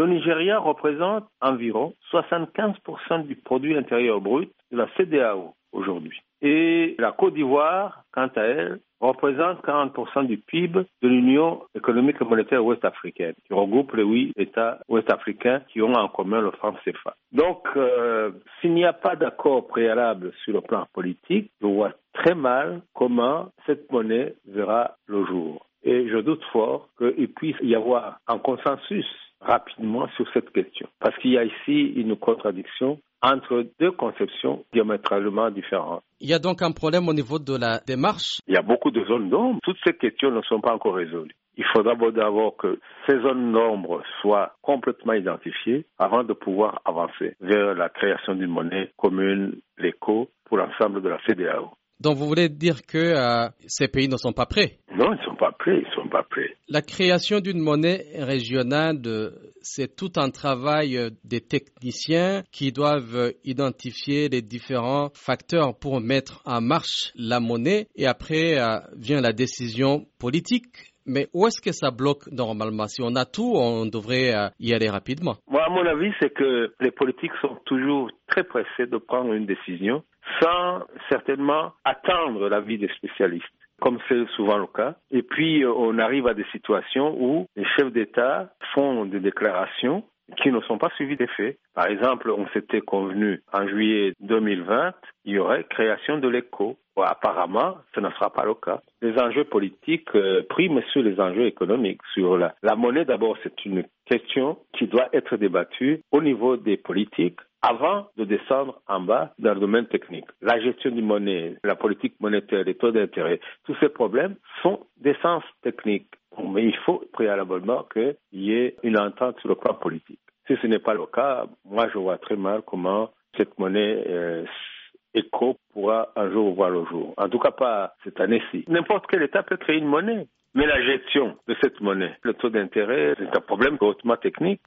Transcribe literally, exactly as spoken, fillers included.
Le Nigeria représente environ soixante-quinze pour cent du produit intérieur brut de la C D A O aujourd'hui. Et la Côte d'Ivoire, quant à elle, représente quarante pour cent du P I B de l'Union économique et monétaire ouest-africaine, qui regroupe les huit États ouest-africains qui ont en commun le franc C F A. Donc, euh, s'il n'y a pas d'accord préalable sur le plan politique, je vois très mal comment cette monnaie verra le jour. Et je doute fort qu'il puisse y avoir un consensus rapidement sur cette question. Parce qu'il y a ici une contradiction entre deux conceptions diamétralement différentes. Il y a donc un problème au niveau de la démarche. Il y a beaucoup de zones d'ombre. Toutes ces questions ne sont pas encore résolues. Il faudra d'abord que ces zones d'ombre soient complètement identifiées avant de pouvoir avancer vers la création d'une monnaie commune, l'éco, pour l'ensemble de la C D A O. Donc vous voulez dire que euh, ces pays ne sont pas prêts? Non, ils ne sont pas prêts, ils ne sont pas prêts. La création d'une monnaie régionale, c'est tout un travail des techniciens qui doivent identifier les différents facteurs pour mettre en marche la monnaie et après euh, vient la décision politique. Mais où est-ce que ça bloque normalement? Si on a tout, on devrait euh, y aller rapidement. Moi, à mon avis, c'est que les politiques sont toujours très pressés de prendre une décision sans certainement attendre l'avis des spécialistes, comme c'est souvent le cas. Et puis, on arrive à des situations où les chefs d'État font des déclarations qui ne sont pas suivies des faits. Par exemple, on s'était convenu en juillet deux mille vingt, il y aurait création de l'éco. Bon, apparemment, ce ne sera pas le cas. Les enjeux politiques euh, priment sur les enjeux économiques. Sur la, la monnaie, d'abord, c'est une question qui doit être débattue au niveau des politiques avant de descendre en bas dans le domaine technique. La gestion d'une monnaie, la politique monétaire, les taux d'intérêt, tous ces problèmes sont d'essence technique. Mais il faut préalablement qu'il y ait une entente sur le plan politique. Si ce n'est pas le cas, moi je vois très mal comment cette monnaie euh, éco pourra un jour voir le jour. En tout cas pas cette année-ci. N'importe quel État peut créer une monnaie. Mais la gestion de cette monnaie, le taux d'intérêt, c'est un problème hautement technique.